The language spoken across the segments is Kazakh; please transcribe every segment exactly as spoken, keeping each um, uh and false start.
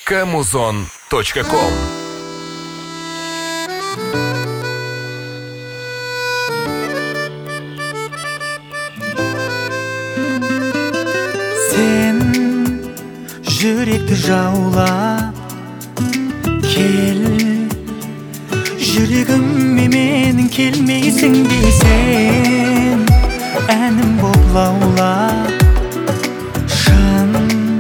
камузон точка ком. Sen yürekti jauла kel, yüregime menin kelmeysin deysen, әнім боп лаула шын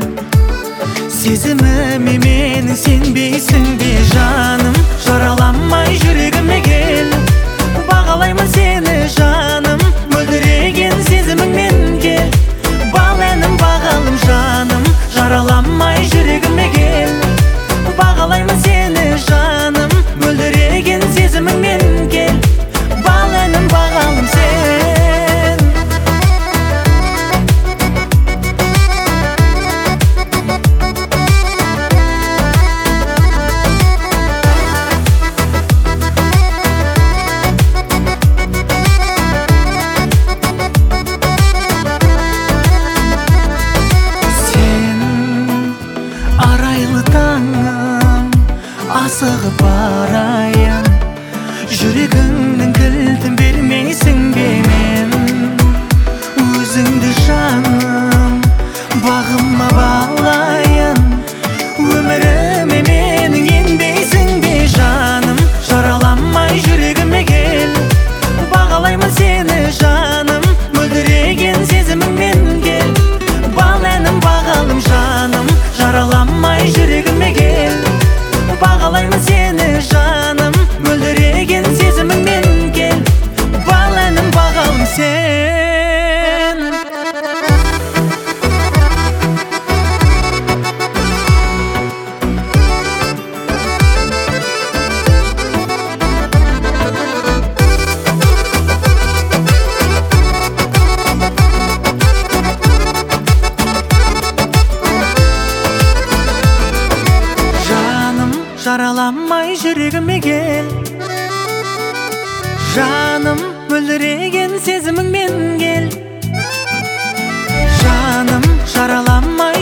сезіміме менің сенбейсің бе жаным, жараламай жүрегіме кел, бағалаймын сені жаным, мөлдіреген сезіміңмен кел, бал әнім бағалым жаным, жараламай жүрегіме кел, бағалаймын сені жаным, мөлдіреген сезіміңмен кел, бал әнім бағалым сен. Асығып барайын, жүрегіңнің кілтін бермейсің бе мен, өзіңді жаным бағыма балайын, өміріме менің енбейсің бе жаным, жараламай жүрегіме кел, бағалаймын сені жаным, мөлдіреген сезіміңмен кел, бал әнім бағалым жаным, жараламай жүрегіме кел, бағалаймын сені жаным, мөлдіреген сезіміңмен кел, бал әнім бағалым сен. Жараламай жүрегіме кел, жаным, мөлдіреген сезіміңмен кел, жаным, жараламай